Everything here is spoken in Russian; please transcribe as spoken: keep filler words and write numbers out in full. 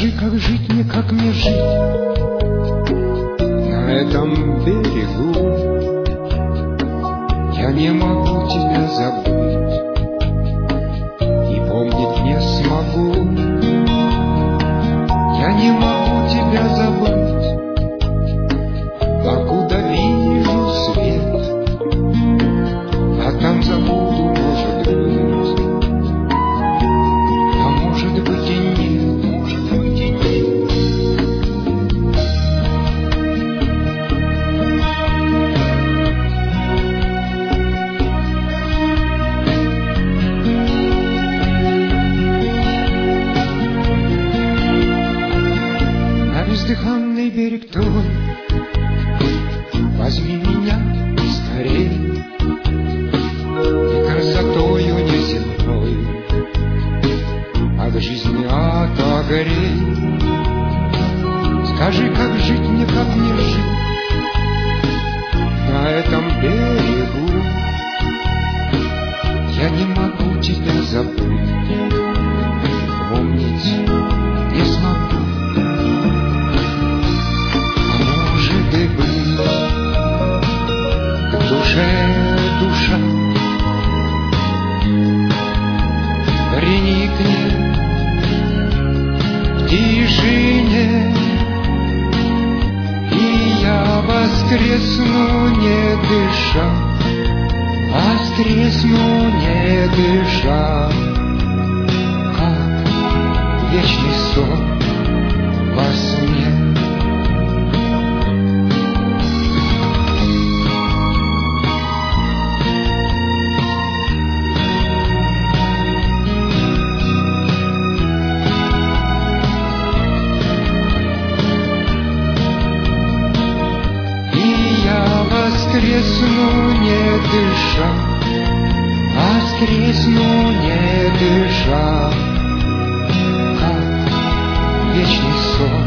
Скажи, как жить мне, как мне жить на этом берегу? Я не могу тебя забыть и помнить не смогу. Я не могу тебя забыть, покуда вижу свет, а там забуду, может быть, а может быть и нет, может быть и нет. На бездыханный берег твой возьми меня скорей, и красотою неземной от жизни отогрей. Скажи, как жить мне, как мне жить на этом берегу? Я не могу тебя забыть, помнить не смогу. А может и быть, к душе душа приникнет в тишине, и я воскресну не дыша, воскресну не дыша, как вечный сон во сне. Воскресну не дыша, воскресну не дыша, как вечный сон.